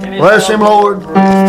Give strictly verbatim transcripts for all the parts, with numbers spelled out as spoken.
Bless him, Lord.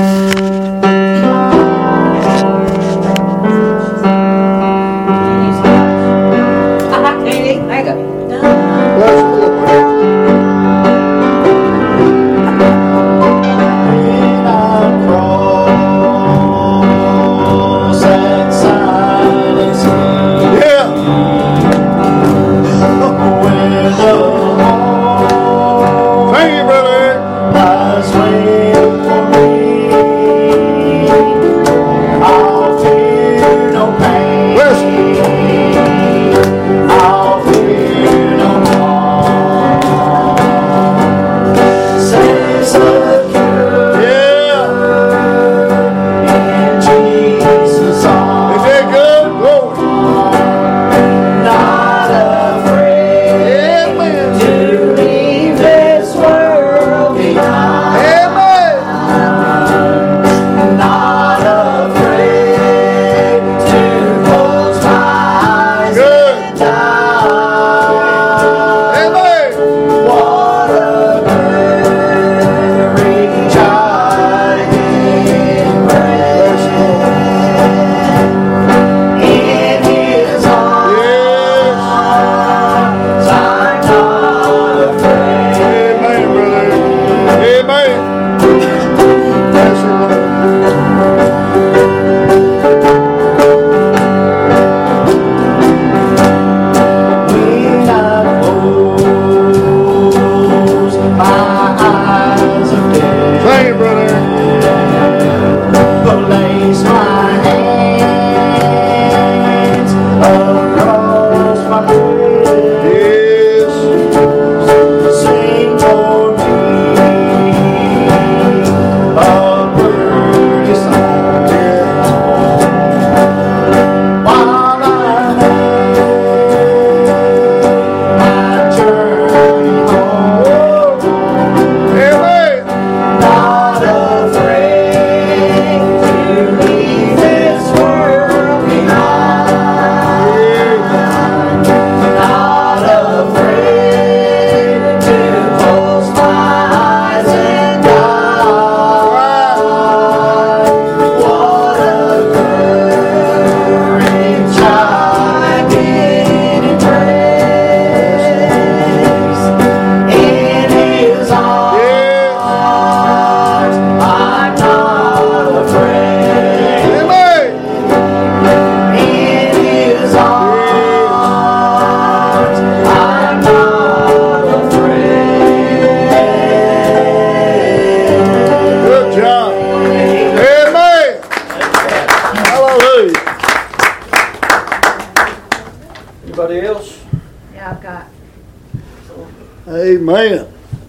Amen.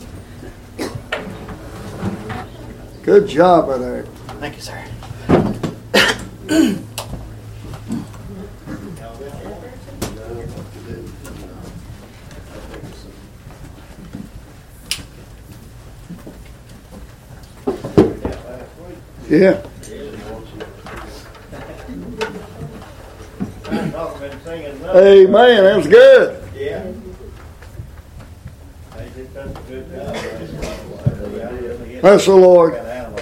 Good job, brother. Thank you, sir. Yeah. Amen. That was good. Yeah. Bless the Lord.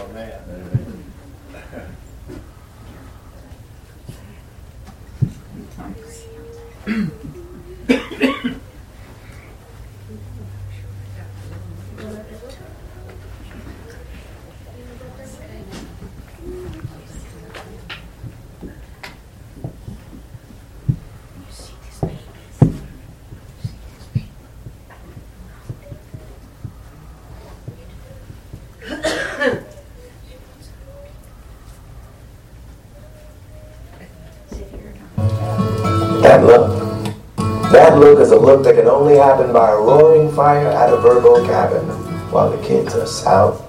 That look. That look is a look that can only happen by a roaring fire at a Virgo cabin while the kids are south.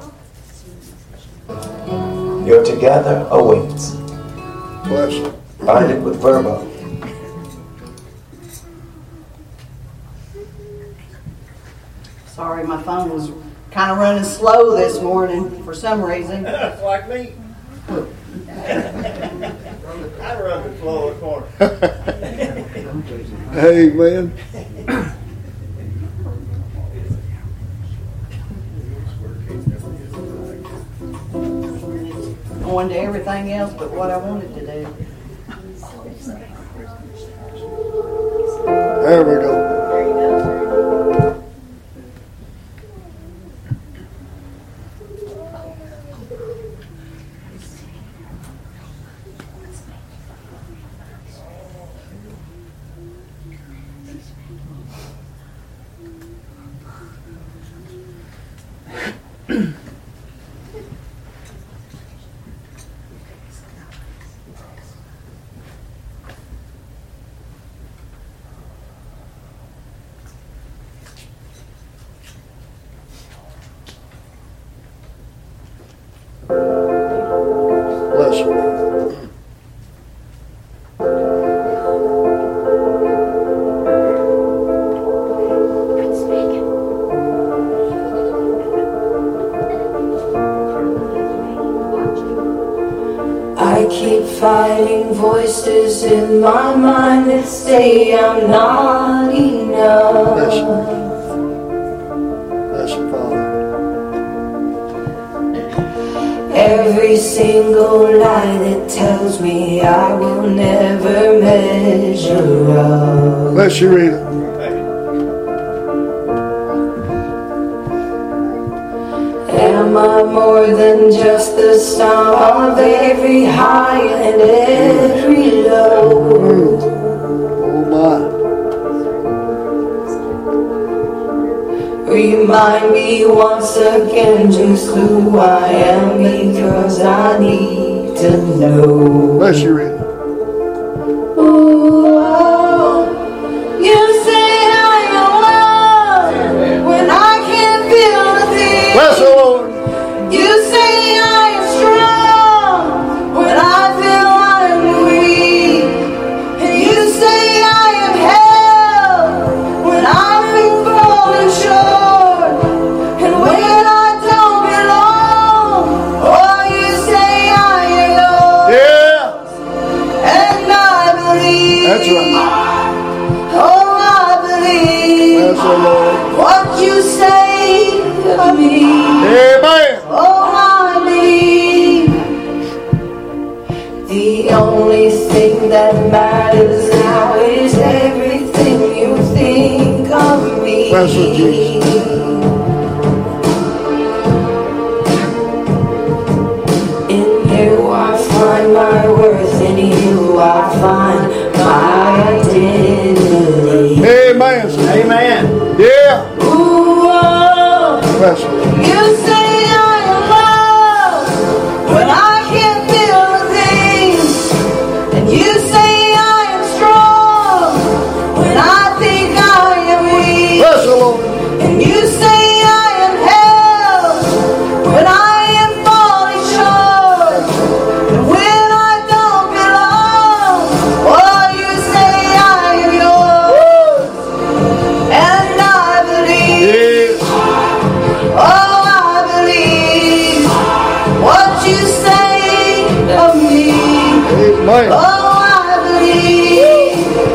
Your together awaits. Bless you. Find it with Verbo. Sorry, my phone was kind of running slow this morning for some reason. That's like me. I run the slow corner. Amen. going to everything else but what I wanted to do. There we go. Bless you. I keep fighting voices in my mind that say I'm not Bless you. enough. Bless you, Father. Every single lie that tells me I will never measure up. Bless you, Rita. Am I more than just the sum of every high and every low? Oh my. Remind me once again just who I am, because I need to know. Bless you, Rita. Ooh, oh, you say I am loved when I can't feel a thing. Bless the Lord. You say I am strong when I feel I'm weak. And you say I am held when I've been falling short. And when I don't belong, oh, you say I am yours. Yeah. And I believe. That's right. Oh, I believe Bless the Lord. what you say of me. Amen. Oh, I believe the only thing that matters now is everything you think of me. Bless you, Jesus. In you I find my worth, in you I find my identity. Amen. Amen. Yeah. Ooh, oh, Bless you. you say I am loved when I can't feel a thing. And you say I am strong when I think I am weak. Bless the Lord. And you say I am held when I am falling short. And when I don't belong, oh, you say I am yours. And I believe. Yes. Oh, I believe what you say of me. Amen. Oh, I believe.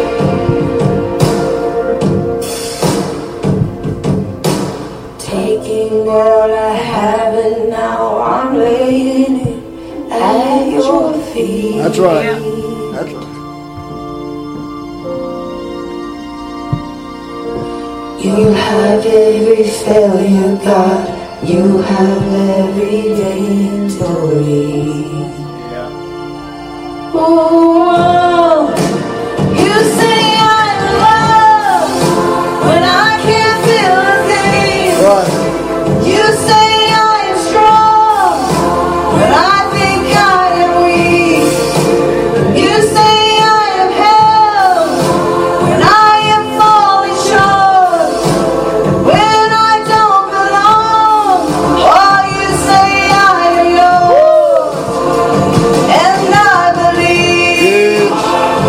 Taking all I have and now I'm laying it at your feet. That's right. That's right. You have every failure, God. You have every victory. Yeah. Oh, you say I'm loved when I can't feel a thing. Right. You say I am strong when I think I am weak. You say I am held when I am falling short. When I don't belong, oh, you say I am yours. And I believe. Yes.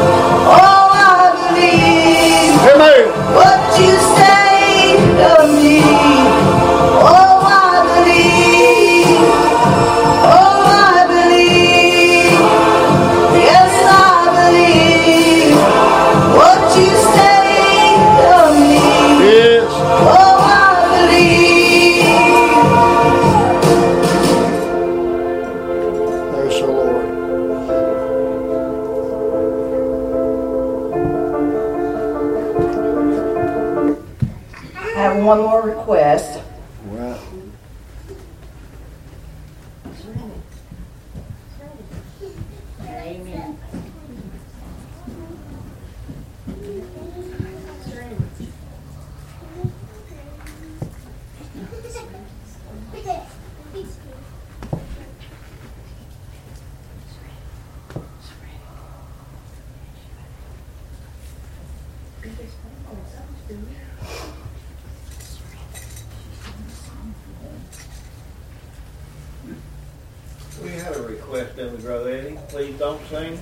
request in the grow, Eddie. Please don't sing.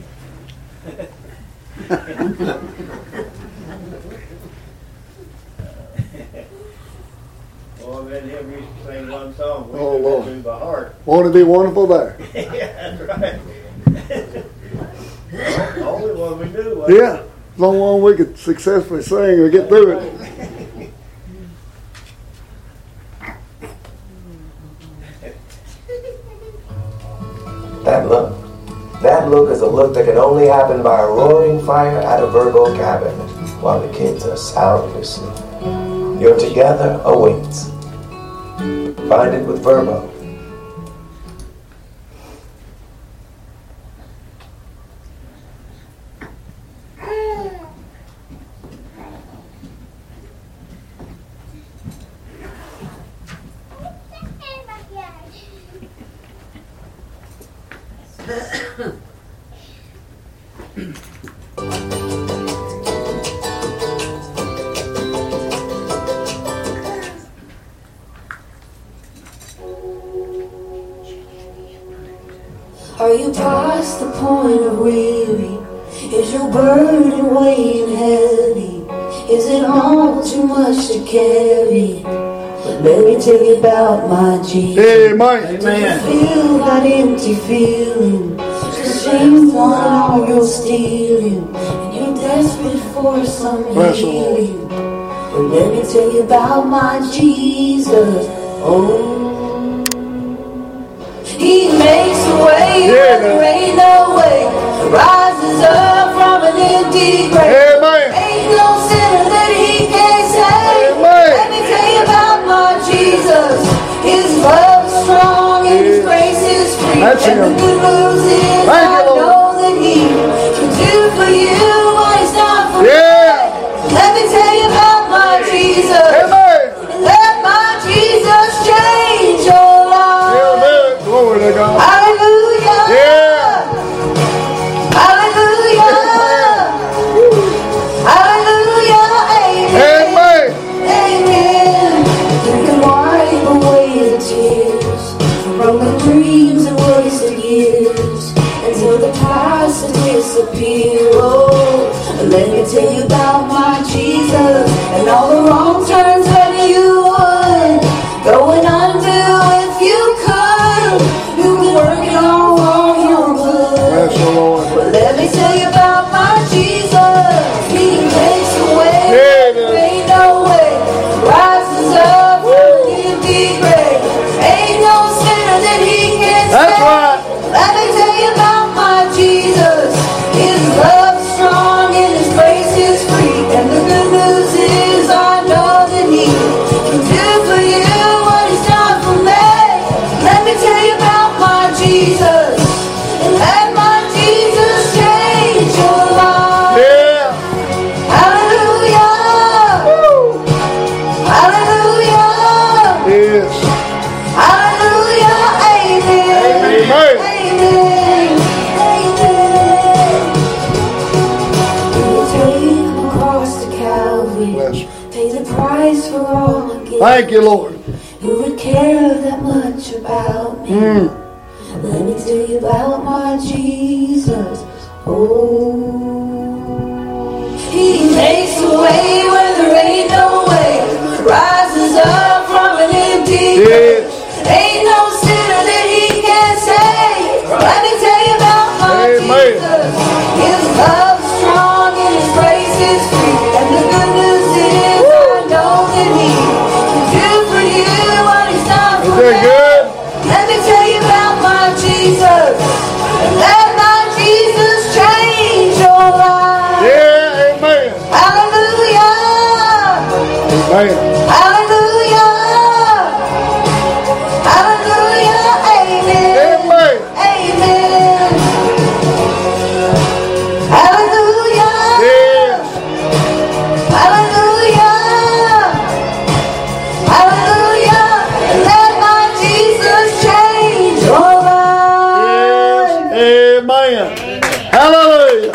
Well, then him used to sing one song. We Oh, took it Lord. to the heart. Won't it be wonderful there? Yeah, that's right. Well, only one we knew. wasn't Yeah. As long as we could successfully sing or get through it. That look. That look is a look that can only happen by a roaring fire at a Virgo cabin while the kids are sound asleep. Your together awaits. Find it with Verbo. Are you past the point of weary? Is your burden weighing heavy? Is it all too much to carry? But let me tell you about my Jesus. Amen. Do you feel that empty feeling? Just shame on all your stealing, and you're desperate for some Bless the Lord. healing. But let me tell you about my Jesus. Oh. He makes a way Yeah, where there man. ain't no way. Rises up from an empty grave. Amen. Ain't no sinner that he can't save. Amen. Let me tell you about my Jesus. His love is strong and his grace is free. That's and him. the good news is Thank I you, Lord. know that he can do for you what he's done for Yeah. me. Let me tell you about my Jesus. Amen. Let my Jesus change your life. He'll do it. Glory to God. Hallelujah. Yeah. Hallelujah. Hallelujah. Amen. Amen. Amen. You can wipe away the tears from the dreams and wasted years until the past has disappeared. Oh, let me tell you about my Jesus and all the wrong turns that you would going undo if you could. You can work it all on your good. Bless the Lord. Well, let me tell you about my Jesus. He makes a way. Yeah, There ain't no way. Rises up from an empty grave. Ain't no sinner that he can't That's save. right. Let me tell you about my Jesus. His love is strong and his grace is free. And the good news is I know that he can do for you what he's done for me. Let me tell you about my Jesus. And let my Jesus change your life. Yeah. Hallelujah. Hallelujah. Yes. Hallelujah. Amen. Amen. Amen. Amen. You will take the cross to Calvary. Bless you. Pay the price for all again. Thank you, Lord. You would care that much about me. Mm. Let me tell you about my Jesus. Oh, he makes a way where there ain't no way. Rises up from an empty grave. Yes. Ain't no sinner that he can't save. Let me tell you about my Amen. Jesus. His love is strong and his grace is free. And the good news is I know that he can do for you what he's done Is for that me. good? Let me tell you about my Jesus. And let my Jesus change your life. Yeah. Amen. Hallelujah. Amen. Hallelujah. Hallelujah. Amen. Amen. Amen. Hallelujah. Yes. Hallelujah. Hallelujah. Let my Jesus change your life. Yes. Amen. Hallelujah.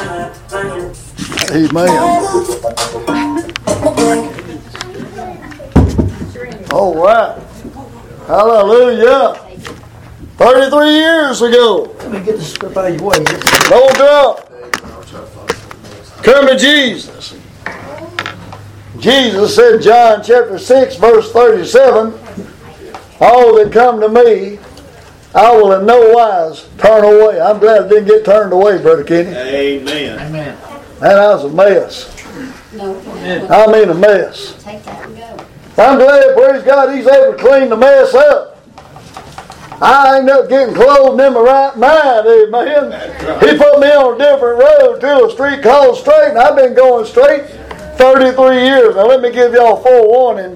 Amen. All right. Hallelujah. thirty-three years ago. Let me get this stuff out of your way. Don't drop. Come to Jesus. Jesus said, John chapter six, verse thirty-seven, all that come to me, I will in no wise turn away. I'm glad I didn't get turned away, Brother Kenny. Amen. Amen. Man, I was a mess. No, I mean a mess. take that and go. I'm glad, praise God, He's able to clean the mess up. I ain't up getting clothed in my right mind, amen. He put me on a different road to a street called straight, and I've been going straight thirty-three years. Now let me give y'all forewarning.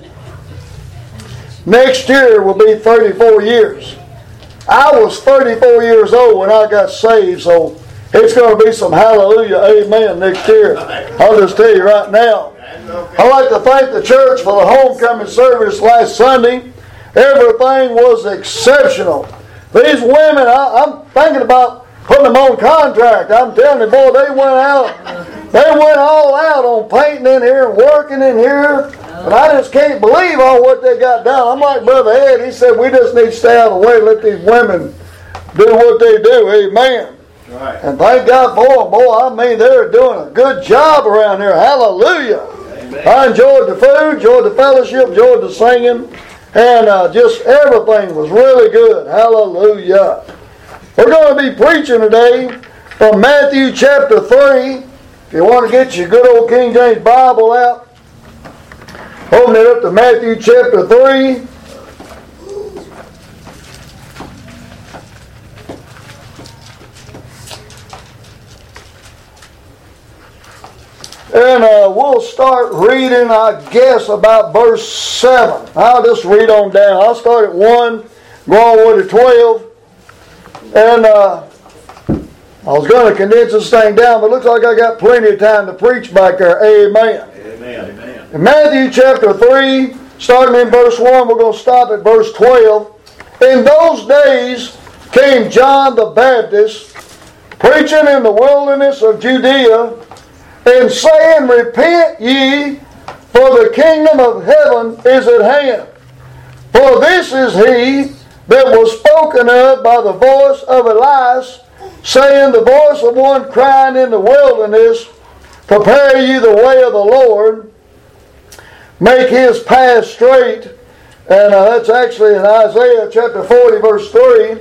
Next year will be thirty-four years. I was thirty-four years old when I got saved, so it's going to be some hallelujah, amen next year. I'll just tell you right now. I'd like to thank the church for the homecoming service last Sunday. Everything was exceptional. These women, I, I'm thinking about putting them on contract. I'm telling you, boy, they went out. They went all out on painting in here and working in here. And I just can't believe all what they got done. I'm like Brother Ed. He said, we just need to stay out of the way and let these women do what they do. Amen. Right. And thank God for them. Boy, I mean, they're doing a good job around here. Hallelujah. Amen. I enjoyed the food, enjoyed the fellowship, enjoyed the singing. And uh, just everything was really good. Hallelujah. We're going to be preaching today from Matthew chapter three. If you want to get your good old King James Bible out, open it up to Matthew chapter three. And uh, we'll start reading, I guess, about verse seven. I'll just read on down. I'll start at one, go all the way to twelve. And uh, I was going to condense this thing down, but it looks like I got plenty of time to preach back there. Amen. Amen. Amen. In Matthew chapter three, starting in verse one, we're going to stop at verse twelve. In those days came John the Baptist, preaching in the wilderness of Judea, and saying, repent ye, for the kingdom of heaven is at hand. For this is he that was spoken of by the voice of Elias, saying, the voice of one crying in the wilderness, prepare ye the way of the Lord, make his path straight. And uh, that's actually in Isaiah chapter forty, verse three.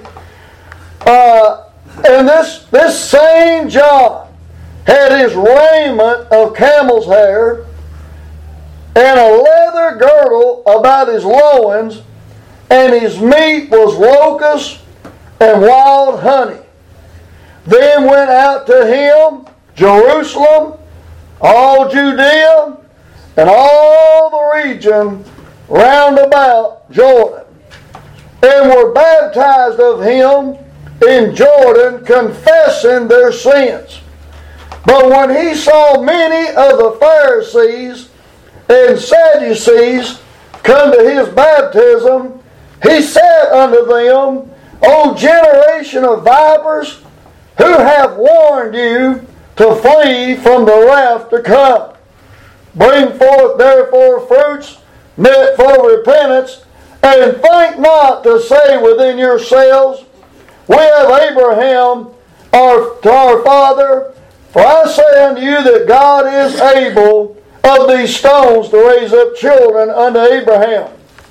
Uh, and this, this same John had his raiment of camel's hair, and a leather girdle about his loins, and his meat was locusts and wild honey. Then went out to him Jerusalem, all Judea, and all the region round about Jordan, and were baptized of him in Jordan, confessing their sins. But when he saw many of the Pharisees and Sadducees come to his baptism, he said unto them, O generation of vipers, who hath warned you to flee from the wrath to come? Bring forth therefore fruits meet for repentance, and think not to say within yourselves, we have Abraham our, to our father. For I say unto you that God is able of these stones to raise up children unto Abraham.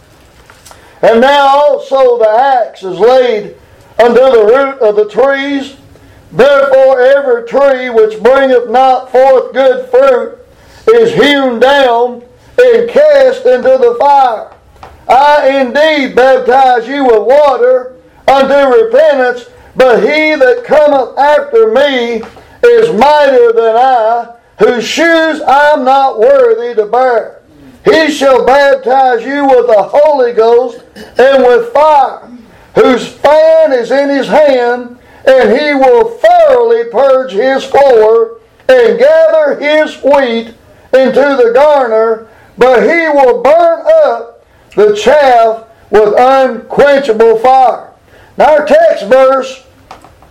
And now also the axe is laid unto the root of the trees. Therefore every tree which bringeth not forth good fruit is hewn down and cast into the fire. I indeed baptize you with water unto repentance, but he that cometh after me is mightier than I, whose shoes I am not worthy to bear. He shall baptize you with the Holy Ghost and with fire, whose fan is in his hand, and he will thoroughly purge his floor and gather his wheat into the garner, but he will burn up the chaff with unquenchable fire. Now our text verse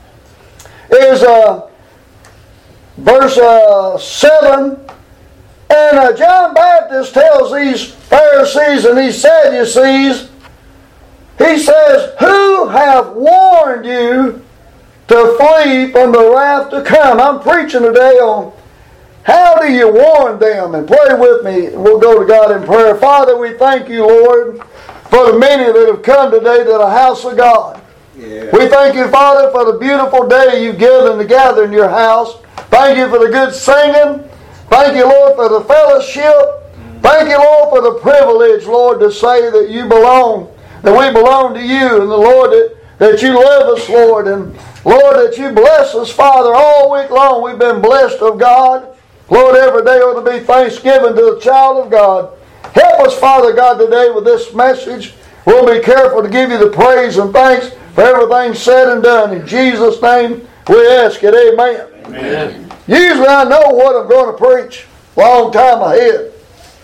is uh, verse uh, seven And uh, John Baptist tells these Pharisees and these Sadducees, he says, who have warned you to flee from the wrath to come? I'm preaching today on how do you warn them? And pray with me. We'll go to God in prayer. Father, we thank you, Lord, for the many that have come today to the house of God. Yeah. We thank you, Father, for the beautiful day you've given to gather in your house. Thank you for the good singing. Thank you, Lord, for the fellowship. Thank you, Lord, for the privilege, Lord, to say that you belong, that we belong to you, and the Lord, that, that you love us, Lord, and Lord, that you bless us, Father, all week long. We've been blessed of God. Lord, every day ought to be thanksgiving to the child of God. Help us, Father God, today with this message. We'll be careful to give you the praise and thanks for everything said and done. In Jesus' name we ask it. Amen. Amen. Usually I know what I'm going to preach a long time ahead.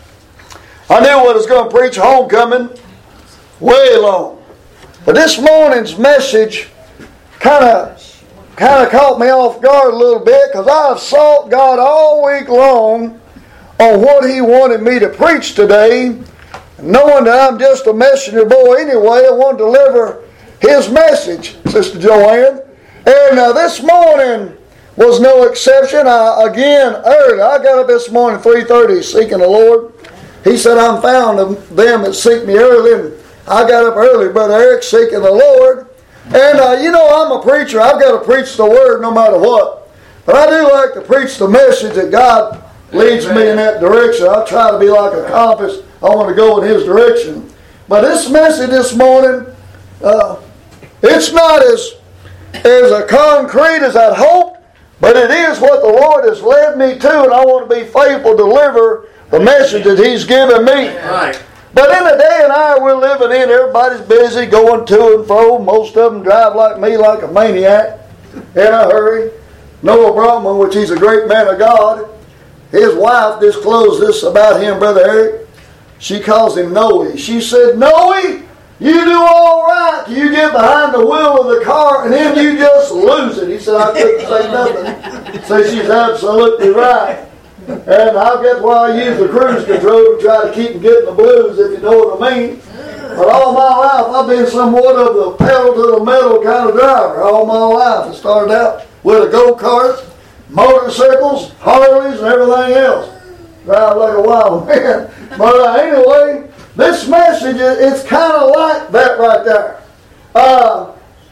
I knew what I was going to preach homecoming way long. But this morning's message kind of kind of caught me off guard a little bit, because I've sought God all week long on what He wanted me to preach today. Knowing that I'm just a messenger boy anyway, I want to deliver His message, Sister Joanne. And uh, this morning was no exception. I, again, early. I got up this morning three thirty seeking the Lord. He said, I'm found of them that seek me early. And I got up early, Brother Eric, seeking the Lord. And uh, you know, I'm a preacher. I've got to preach the Word no matter what. But I do like to preach the message that God leads Amen. Me in that direction. I try to be like a compass. I want to go in His direction. But this message this morning, uh, it's not as, as a concrete as I'd hoped. But it is what the Lord has led me to, and I want to be faithful to deliver the message that He's given me. Right. But in the day and hour we're living in, everybody's busy going to and fro. Most of them drive like me, like a maniac, in a hurry. Noah Brahman, which he's a great man of God, his wife disclosed this about him, Brother Eric. She calls him Noe. She said, Noe, you do all right. You get behind the wheel of the car and then you just lose it. He said, I couldn't say nothing. So she's absolutely right. And I guess why I use the cruise control to try to keep them getting the blues, if you know what I mean. But all my life I've been somewhat of the pedal to the metal kind of driver. All my life. I started out with a go-kart, motorcycles, Harleys, and everything else. Drive like a wild man. But uh, anyway, this message, it's kind of like that right there. Uh,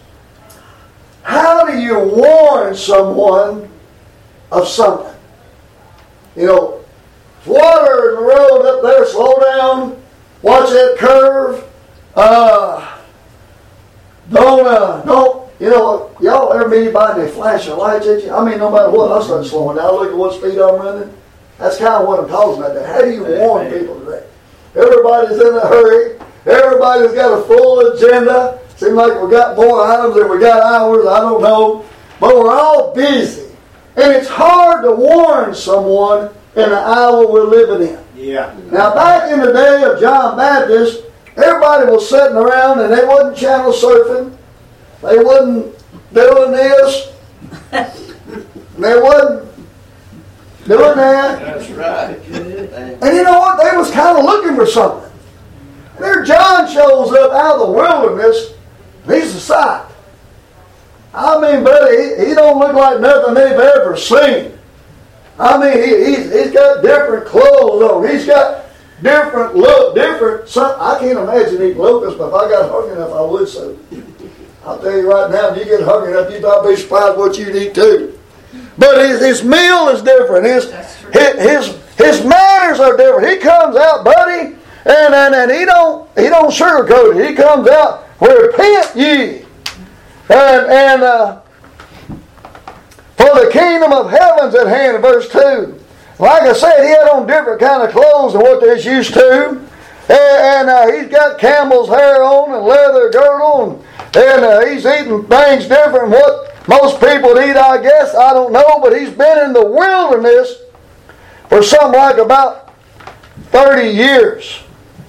how do you warn someone of something? You know, water in the road up there, slow down, watch that curve. Uh, don't, uh, don't, you know, y'all ever meet anybody and they flash their lights at you? I mean, no matter what, I start slowing down, look at what speed I'm running. That's kind of what I'm talking about there. How do you warn people today? Everybody's in a hurry. Everybody's got a full agenda. Seems like we've got more items than we got hours. I don't know. But we're all busy. And it's hard to warn someone in the hour we're living in. Yeah. Now, back in the day of John Baptist, everybody was sitting around and they wasn't channel surfing. They wasn't doing this. They wasn't doing that. That's right. And you know what? They was kind of looking for something. There John shows up out of the wilderness. He's a sight. I mean, buddy, he, he don't look like nothing they've ever seen. I mean, he, he's, he's got different clothes on. He's got different look, different... Some, I can't imagine eating locusts, but if I got hungry enough, I would so. I'll tell you right now, if you get hungry enough, you'd not be surprised what you'd eat too. But his, his meal is different. His, his, his, his manners are different. He comes out, buddy, and, and, and he don't he don't sugarcoat it. He comes out, repent ye. And, and uh, for the kingdom of heaven's at hand, verse two. Like I said, he had on different kind of clothes than what they're used to. And, and uh, he's got camel's hair on and leather girdle. And, and uh, he's eating things different than what most people would eat, I guess. I don't know. But he's been in the wilderness for something like about thirty years.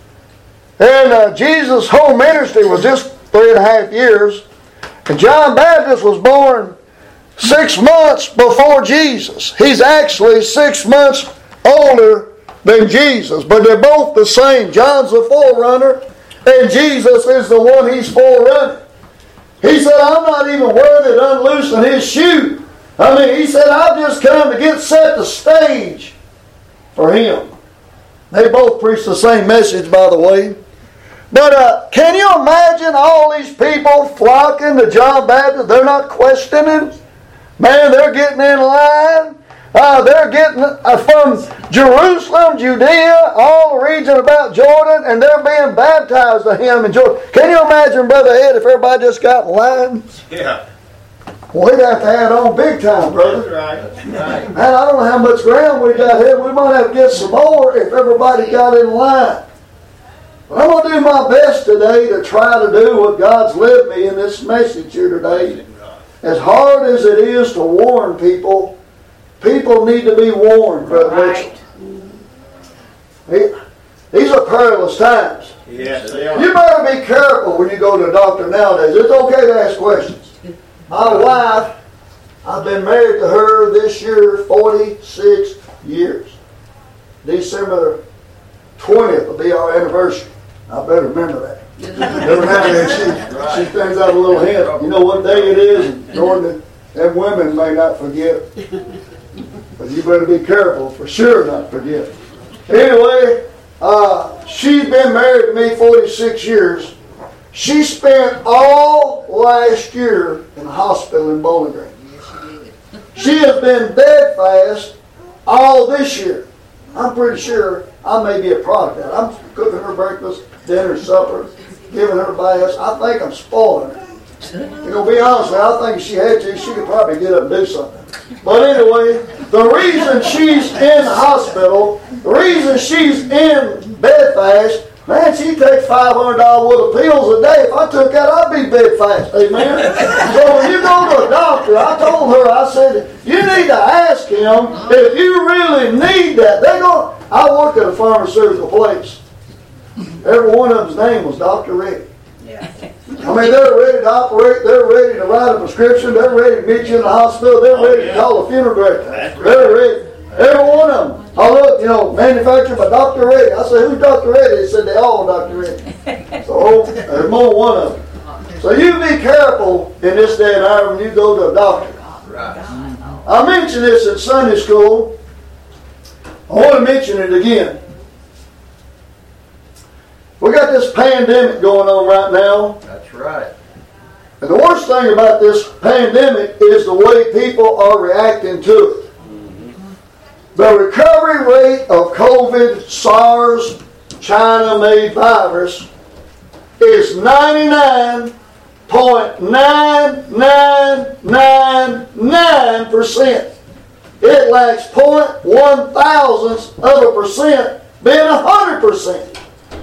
And uh, Jesus' whole ministry was just three and a half years. And John Baptist was born six months before Jesus. He's actually six months older than Jesus. But they're both the same. John's the forerunner, and Jesus is the one he's forerunning. He said, I'm not even worthy to unloosen his shoe. I mean, he said, I've just come to get set the stage for him. They both preach the same message, by the way. But uh, can you imagine all these people flocking to John Baptist? They're not questioning. Man, they're getting in line. Uh, they're getting uh, from Jerusalem, Judea, all the region about Jordan, and they're being baptized to him in Jordan. Can you imagine, Brother Ed, if everybody just got in line? Yeah. Well, we'd have to add on big time, brother. That's right. That's right. Man, I don't know how much ground we got here. We might have to get some more if everybody got in line. But I'm going to do my best today to try to do what God's led me in this message here today. As hard as it is to warn people, people need to be warned, Brother Right. Mitchell. These are perilous times. Yes, they are. You better be careful when you go to a doctor nowadays. It's okay to ask questions. My wife, I've been married to her this year forty-six years. December twentieth will be our anniversary. I better remember that. Every now and then she, she throws out a little hint. You know what day it is? Jordan, them women may not forget. But you better be careful, for sure not forget. Anyway, uh, she's been married to me forty-six years. She spent all last year in the hospital in Bowling Green. She has been bedfast all this year. I'm pretty sure I may be a product of that. I'm cooking her breakfast, dinner, supper, giving her baths. I think I'm spoiling her. You know, be honest with you, I think if she had to, she could probably get up and do something. But anyway, the reason she's in the hospital, the reason she's in bedfast, man, she takes five hundred dollars worth of pills a day. If I took that, I'd be bedfast. Amen? So when you go to a doctor, I told her, I said, you need to ask him if you really need that. They go. I worked at a pharmaceutical place. Every one of them's name was Doctor Rick. I mean, they're ready to operate. They're ready to write a prescription. They're ready to meet you in the hospital. They're ready to call a funeral director. They're ready. Every one of them. I looked, you know, manufactured by Doctor Reddy. I said, who's Doctor Reddy? They said, they all Doctor Reddy. So there's more than one of them. So you be careful in this day and hour when you go to a doctor. I mentioned this in Sunday school. I want to mention it again. We got this pandemic going on right now. That's right. And the worst thing about this pandemic is the way people are reacting to it. The recovery rate of COVID, SARS, China-made virus is ninety-nine point nine nine nine nine percent. It lacks zero point one thousandths of a percent being one hundred percent.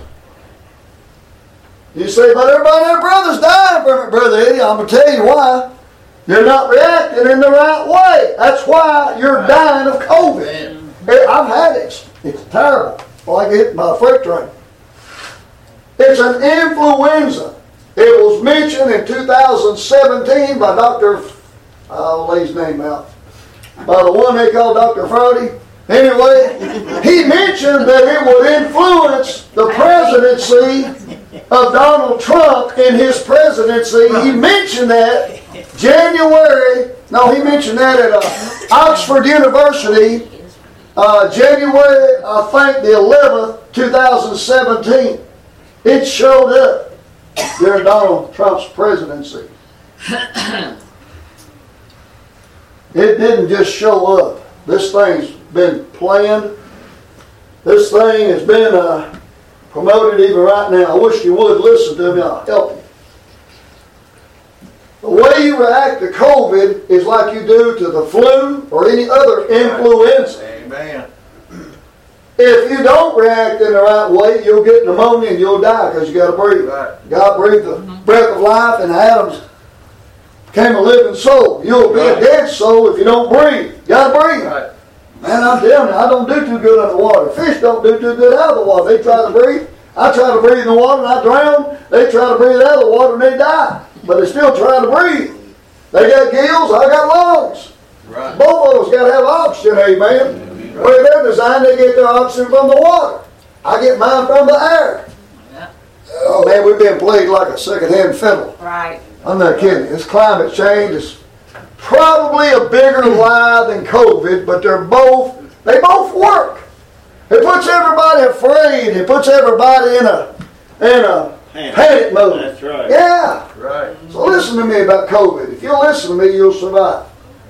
You say, but everybody, their brother's dying from it, Brother Eddie. I'm going to tell you why. You're not reacting in the right way. That's why you're dying of COVID. I've had it. It's terrible. Like hit by a freight train. It's an influenza. It was mentioned in two thousand seventeen by Doctor I'll lay his name out. By the one they call Doctor Frody. Anyway, he mentioned that it would influence the presidency of Donald Trump in his presidency. He mentioned that January, no, he mentioned that at uh, Oxford University, uh, January, I think the eleventh, two thousand seventeen. It showed up during Donald Trump's presidency. It didn't just show up. This thing's been planned. This thing has been uh, promoted even right now. I wish you would listen to me. I'll help you. The way you react to COVID is like you do to the flu or any other influenza. Amen. If you don't react in the right way, you'll get pneumonia and you'll die because you got to breathe. Right. God breathed the breath of life, and Adam's became a living soul. You'll be a dead soul if you don't breathe. You got to breathe. Right. Man, I'm telling you, I don't do too good underwater. Fish don't do too good out of the water. They try to breathe. I try to breathe in the water and I drown. They try to breathe out of the water and they die. But they still try to breathe. They got gills, I got lungs. Right. Both of us got to have oxygen, amen. Where they're designed, they get their oxygen from the water. I get mine from the air. Yeah. Oh man, we've been played like a second-hand fiddle. Right. I'm not kidding. This climate change is probably a bigger lie than COVID, but they're both, they both work. It puts everybody afraid. It puts everybody in a in a panic mode. That's right. Yeah. Right. So listen to me about COVID. If you'll listen to me, you'll survive.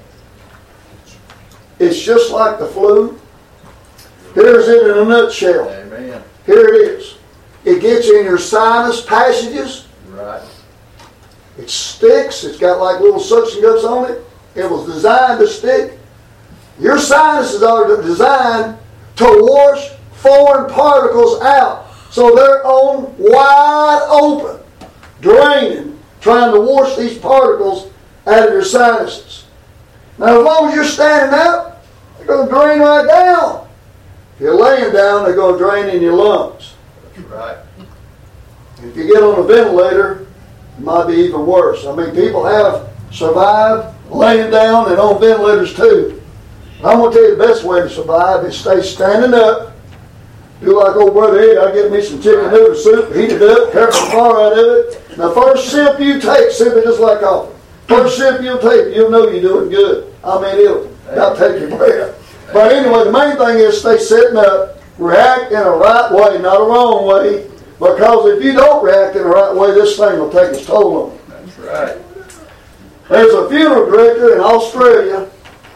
It's just like the flu. Here's it in a nutshell. Amen. Here it is. It gets in your sinus passages. Right. It sticks. It's got like little suction cups on it. It was designed to stick. Your sinuses are designed to wash foreign particles out. So they're on wide open, draining, trying to wash these particles out of your sinuses. Now, as long as you're standing up, they're going to drain right down. If you're laying down, they're going to drain in your lungs. That's right. If you get on a ventilator, it might be even worse. I mean, people have survived laying down and on ventilators too. I'm going to tell you the best way to survive is stay standing up. Do like old brother Ed, I get me some chicken noodle soup, heat it up, careful the fire out of it. Now first sip you take, sip it just like coffee. First sip you'll take, you'll know you're doing good. I mean, it'll not take your breath. But anyway, the main thing is stay sitting up, react in a right way, not a wrong way. Because if you don't react in the right way, this thing will take its toll on you. That's right. There's a funeral director in Australia,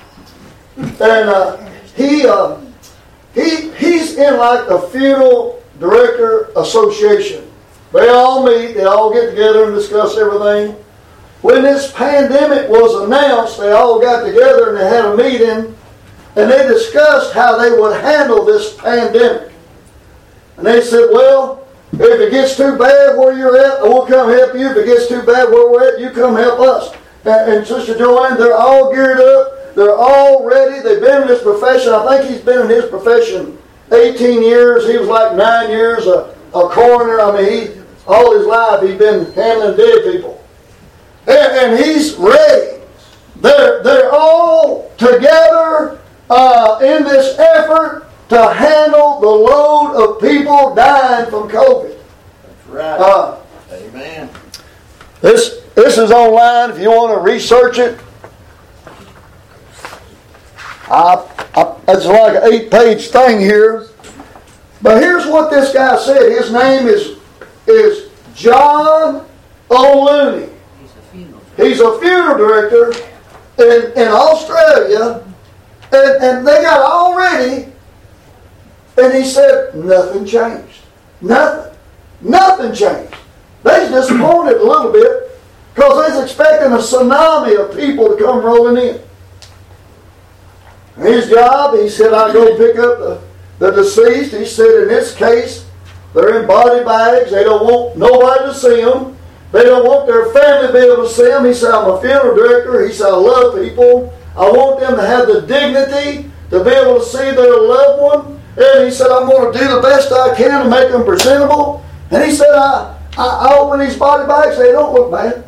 and uh, he uh, he he's in like the funeral director association. They all meet, they all get together and discuss everything. When this pandemic was announced, they all got together and they had a meeting, and they discussed how they would handle this pandemic. And they said, well, if it gets too bad where you're at, we'll come help you. If it gets too bad where we're at, you come help us. And, and Sister Joanne, they're all geared up. They're all ready. They've been in this profession. I think he's been in his profession eighteen years. He was like nine years a, a coroner. I mean, he all his life he's been handling dead people. And, and he's ready. They're, they're all together uh, in this effort to handle the load of people dying from COVID. That's right. Uh, Amen. This this is online if you want to research it. I, I, it's like an eight-page thing here. But here's what this guy said. His name is, is John O'Looney. He's a funeral director in, in Australia. And, and they got all ready. And he said, nothing changed. Nothing. Nothing changed. They was disappointed a little bit because they was expecting a tsunami of people to come rolling in. And his job, he said, I go pick up the, the deceased. He said, in this case, they're in body bags. They don't want nobody to see them. They don't want their family to be able to see them. He said, I'm a funeral director. He said, I love people. I want them to have the dignity to be able to see their loved one. And he said, I'm going to do the best I can to make them presentable. And he said, I, I, I open these body bags. They don't look bad.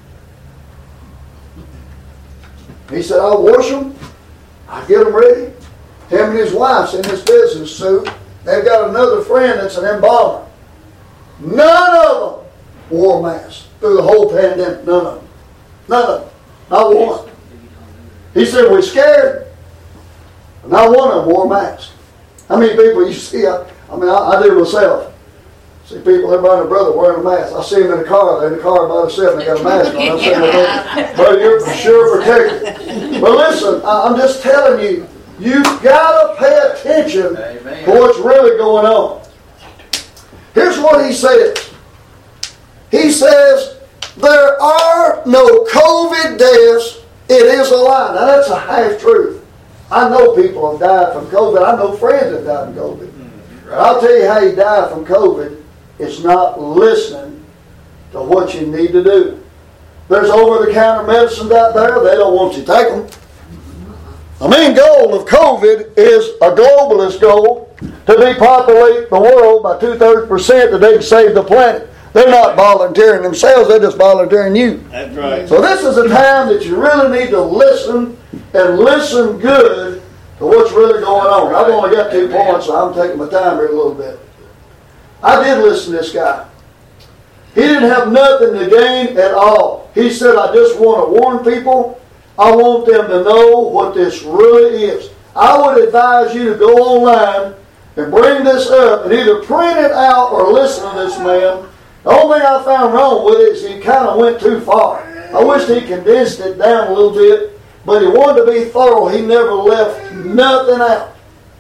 He said, I wash them. I get them ready. Him and his wife's in this business suit. They've got another friend that's an embalmer. None of them wore masks through the whole pandemic. None of them. None of them. Not one. He said, we're scared. Not one of them wore masks. How many people you see? I, I mean, I, I do myself. See people, everybody and their brother wearing a mask. I see them in the car. They're in the car by themselves and they got a mask on. I'm saying, but you're for sure protected. But listen, I, I'm just telling you, you've got to pay attention Amen. to what's really going on. Here's what he says. He says, there are no COVID deaths. It is a lie. Now that's a half truth. I know people have died from COVID. I know friends that died from COVID. Right. I'll tell you how you die from COVID. It's not listening to what you need to do. There's over-the-counter medicines out there. They don't want you to take them. The main goal of COVID is a globalist goal to depopulate the world by two-thirds percent that they can save the planet. They're not volunteering themselves. They're just volunteering you. That's right. So this is a time that you really need to listen and listen good to of what's really going on. I've only got two points, so I'm taking my time here a little bit. I did listen to this guy. He didn't have nothing to gain at all. He said, I just want to warn people. I want them to know what this really is. I would advise you to go online and bring this up and either print it out or listen to this man. The only thing I found wrong with it is he kind of went too far. I wish he condensed it down a little bit, but he wanted to be thorough. He never left nothing out.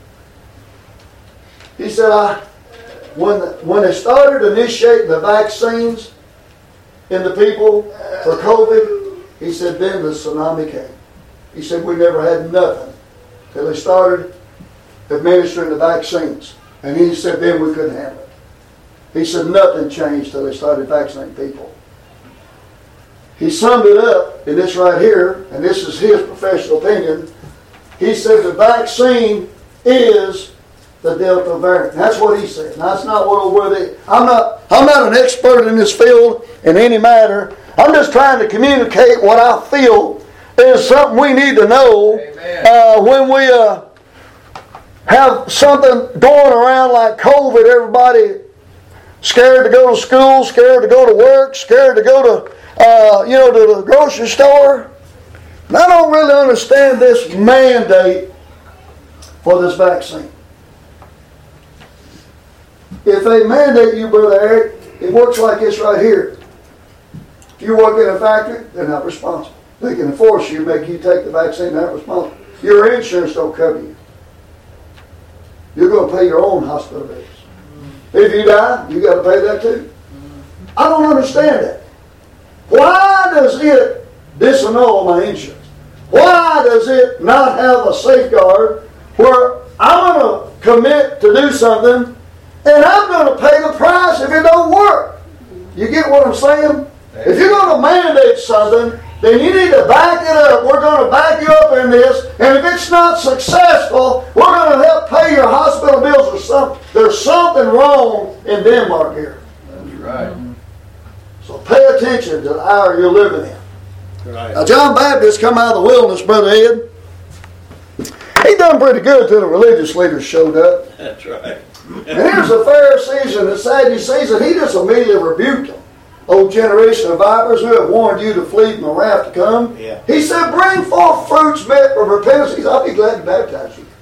He said, I, when, the, when they started initiating the vaccines in the people for COVID, he said, then the tsunami came. He said, we never had nothing till they started administering the vaccines. And he said, then we couldn't handle it. He said, nothing changed till they started vaccinating people. He summed it up in this right here, and this is his professional opinion. He said the vaccine is the Delta variant. That's what he said. Now, that's not what we're the. I'm not. I'm not an expert in this field in any matter. I'm just trying to communicate what I feel is something we need to know uh, when we uh, have something going around like COVID. Everybody scared to go to school, scared to go to work, scared to go to uh, you know to the grocery store. And I don't really understand this mandate for this vaccine. If they mandate you, Brother Eric, it works like this right here. If you work in a factory, they're not responsible. They can enforce you, make you take the vaccine, they're not responsible. Your insurance don't cover you. You're going to pay your own hospital bills. If you die, you got to pay that too. I don't understand that. Why does it disannul my insurance? Why does it not have a safeguard where I'm going to commit to do something and I'm going to pay the price if it don't work? You get what I'm saying? If you're going to mandate something, then you need to back it up. We're going to back you up in this. And if it's not successful, we're going to help pay your hospital bills or something. There's something wrong in Denmark here. That's right. So pay attention to the hour you're living in. Right. Now, John Baptist come out of the wilderness, Brother Ed. He done pretty good till the religious leaders showed up. That's right. And here's the Pharisees and the Sadducees, and he just immediately rebuked them. O generation of vipers, who have warned you to flee from the wrath to come. Yeah. He said, bring forth fruits meet for repentance. He said, I'll be glad to baptize you.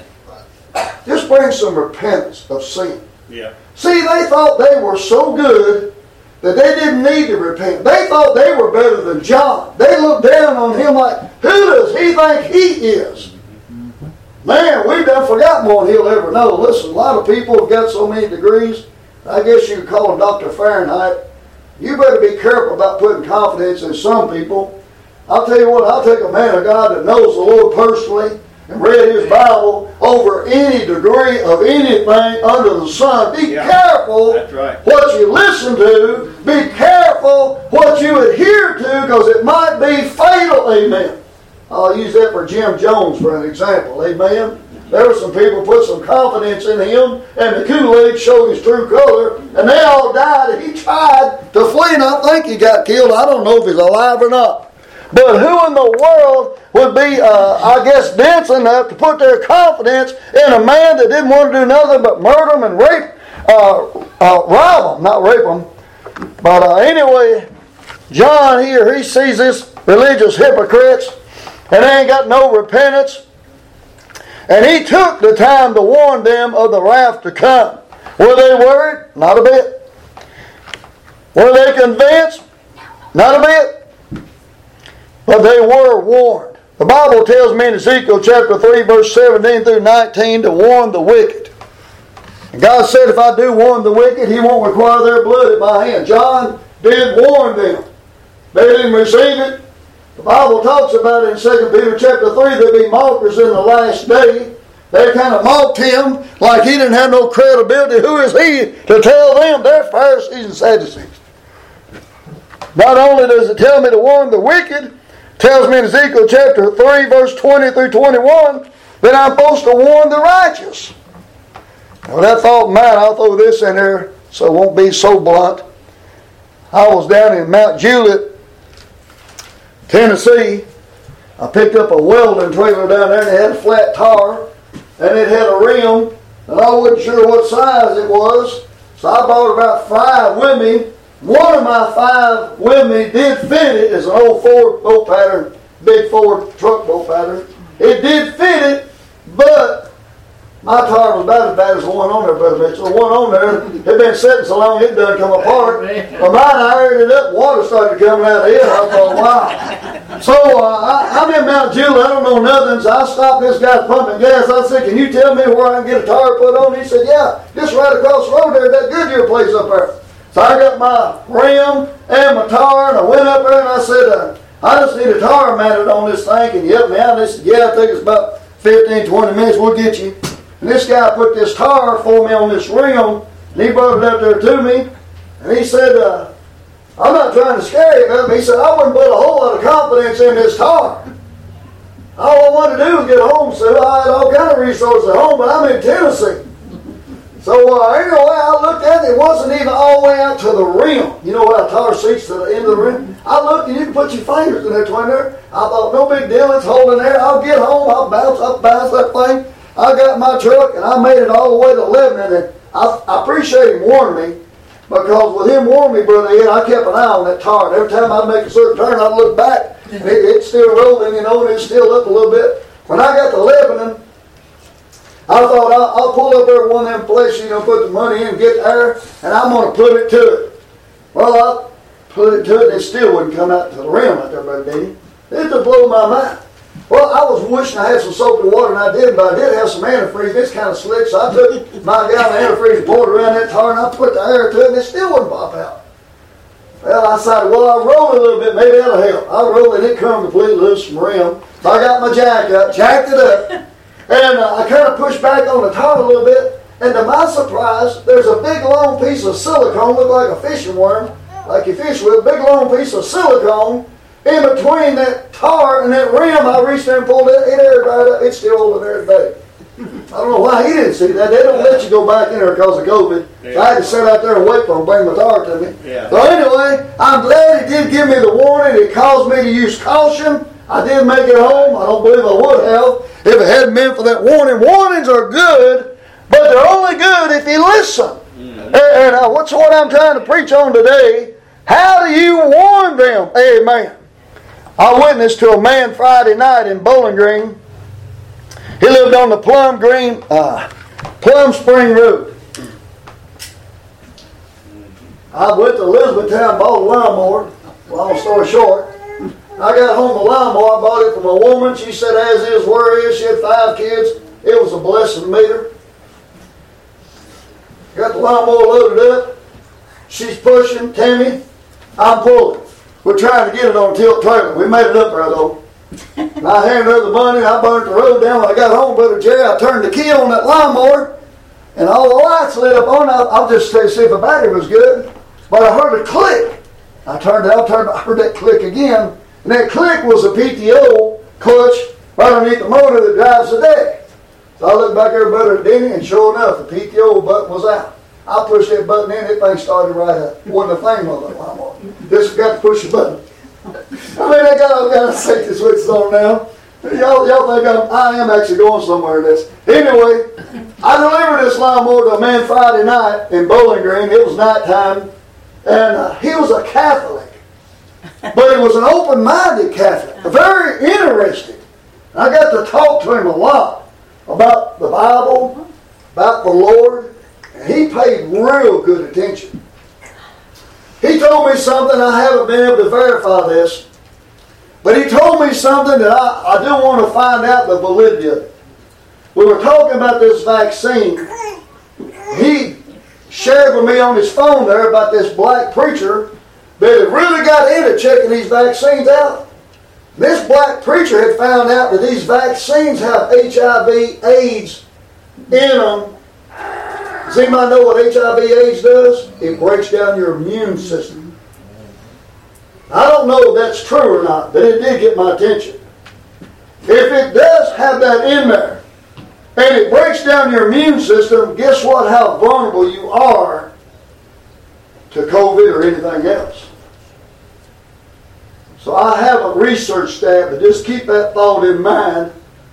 Just bring some repentance of sin. Yeah. See, they thought they were so good that they didn't need to repent. They thought they were better than John. They looked down on him like, who does he think he is? Man, we've done forgotten more than he'll ever know. Listen, a lot of people have got so many degrees. I guess you could call them Doctor Fahrenheit. You better be careful about putting confidence in some people. I'll tell you what, I'll take a man of God that knows the Lord personally and read his Bible over any degree of anything under the sun. Be Yeah, careful that's right. what you listen to. Be careful what you adhere to, because it might be fatal. Amen. I'll use that for Jim Jones for an example. Amen. There were some people put some confidence in him, and the Kool-Aid showed his true color, and they all died, and he tried to flee, and I think he got killed. I don't know if he's alive or not. But who in the world would be, uh, I guess, dense enough to put their confidence in a man that didn't want to do nothing but murder them and rape, uh, uh, rob them, not rape them. But uh, anyway, John here, he sees this religious hypocrites, and they ain't got no repentance. And he took the time to warn them of the wrath to come. Were they worried? Not a bit. Were they convinced? Not a bit. But they were warned. The Bible tells me in Ezekiel chapter three, verse seventeen through nineteen, to warn the wicked. And God said, if I do warn the wicked, He won't require their blood at my hand. John did warn them. They didn't receive it. The Bible talks about it in Second Peter chapter three, there'll be mockers in the last day. They kind of mocked him like he didn't have no credibility. Who is he to tell them? They're Pharisees and Sadducees. Not only does it tell me to warn the wicked, it tells me in Ezekiel chapter three, verse twenty through twenty-one, that I'm supposed to warn the righteous. Now, with that thought in mind, I'll throw this in there so it won't be so blunt. I was down in Mount Juliet, Tennessee, I picked up a welding trailer down there and it had a flat tire and it had a rim and I wasn't sure what size it was. So I brought about five with me. One of my five with me did fit it. It's an old Ford boat pattern, big Ford truck boat pattern. It did fit it, but my tire was about as bad as the one on there, Brother Mitchell. The one on there had been sitting so long it done come apart. But mine, I aired it up, water started coming out of it. I thought, wow. So uh, I, I'm in Mount Juliet, I don't know nothing, so I stopped this guy pumping gas. I said, can you tell me where I can get a tire put on? He said, yeah, just right across the road there, that Goodyear place up there. So I got my rim and my tire, and I went up there and I said, uh, I just need a tire mounted on this thing. Can you help me out? And they said, yeah, I think it's about fifteen, twenty minutes, we'll get you. And this guy put this tire for me on this rim, and he brought it up there to me, and he said, uh, I'm not trying to scare you, but he said, I wouldn't put a whole lot of confidence in this tire. All I wanted to do was get home, so I had all kind of resources at home, but I'm in Tennessee. So uh, anyway, I looked at it, it wasn't even all the way out to the rim. You know how a tire seats to the end of the rim? I looked and you can put your fingers in there, between there. I thought, no big deal, it's holding there. I'll get home, I'll bounce, I'll bounce that thing. I got my truck and I made it all the way to Lebanon, and I, I appreciate him warning me, because with him warning me, Brother Ed, I kept an eye on that tire. And every time I'd make a certain turn, I'd look back, and it, it's still rolling, you know, and it's still up a little bit. When I got to Lebanon, I thought I'll, I'll pull up every one of them places, you know, put the money in, get there, and I'm going to put it to it. Well, I put it to it, and it still wouldn't come out to the rim out there, Brother Denny. It just blew my mind. Well, I was wishing I had some soap and water, and I did, but I did have some antifreeze. It's kind of slick, so I took my gallon of antifreeze and poured it around that tire, and I put the air to it, and it still wouldn't pop out. Well, I decided, well, I'll roll it a little bit, maybe that'll help. I rolled it, and it come completely loose from the rim. So I got my jack up, jacked it up, and uh, I kind of pushed back on the tire a little bit, and to my surprise, there's a big long piece of silicone, looked like a fishing worm, like you fish with, a big long piece of silicone. In between that tar and that rim, I reached there and pulled it, it aired right up. It's still over there today. I don't know why he didn't see that. They don't let you go back in there because of COVID. Yeah. So I had to sit out there and wait for him to bring my tar to me. Yeah. So anyway, I'm glad he did give me the warning. It caused me to use caution. I did make it home. I don't believe I would have if it hadn't been for that warning. Warnings are good, but they're only good if you listen. Mm. And, and uh, what's what I'm trying to preach on today? How do you warn them? Amen. I witnessed to a man Friday night in Bowling Green. He lived on the Plum Green, uh, Plum Spring Road. I went to Elizabethtown, bought a lawnmower. Long story short, I got home a lawnmower. I bought it from a woman. She said, as is, where is. She had five kids. It was a blessing to meet her. Got the lawnmower loaded up. She's pushing. Tammy, I'm pulling. We're trying to get it on a tilt trailer. We made it up there, though. And I handed her the money, and I burnt the road down. When I got home, Brother Jerry, I turned the key on that lawnmower, and all the lights lit up on it. I'll just say, see if the battery was good. But I heard a click. I turned it, I turned, I heard that click again, and that click was a P T O clutch right underneath the motor that drives the deck. So I looked back there, Brother Denny, and sure enough, the P T O button was out. I pushed that button in, that thing started right up. It wasn't a thing on that lawnmower. Just got to push the button. I mean, I got all kind of safety switches on now. Y'all, y'all think I'm, I am actually going somewhere in this. Anyway, I delivered this lawnmower to a man Friday night in Bowling Green. It was nighttime, and uh, he was a Catholic, but he was an open-minded Catholic, very interested. I got to talk to him a lot about the Bible, about the Lord. He paid real good attention. He told me something, I haven't been able to verify this, but he told me something that I, I do want to find out the validity of it. We were talking about this vaccine. He shared with me on his phone there about this black preacher that had really got into checking these vaccines out. This black preacher had found out that these vaccines have H I V AIDS in them. Does anybody know what H I V AIDS does? It breaks down your immune system. I don't know if that's true or not, but it did get my attention. If it does have that in there, and it breaks down your immune system, guess what? How vulnerable you are to COVID or anything else. So I haven't researched that, but just keep that thought in mind